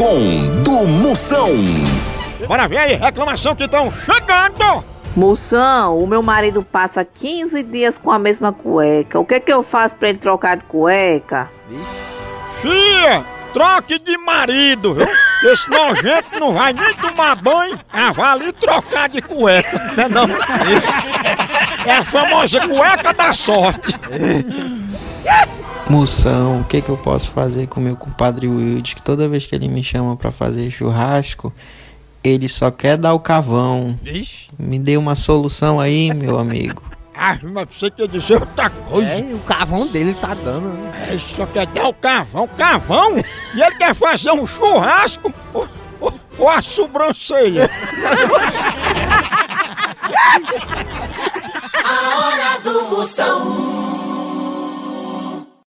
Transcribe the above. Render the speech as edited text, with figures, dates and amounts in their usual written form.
do Moção. Bora ver aí, reclamação que estão chegando. Moção, o meu marido passa 15 dias com a mesma cueca. O que eu faço pra ele trocar de cueca? Fia, troque de marido, viu? Esse nojento não vai nem tomar banho. Vale trocar de cueca, né não? É a famosa cueca da sorte. Moção, o que eu posso fazer com meu compadre Wilde? Que toda vez que ele me chama pra fazer churrasco, ele só quer dar o cavão. Ixi. Me dê uma solução aí, meu amigo. Mas você quer dizer outra coisa? O cavão dele tá dando, né? Ele só quer dar o cavão. Cavão? E ele quer fazer um churrasco ou a sobrancelha? A hora do Moção.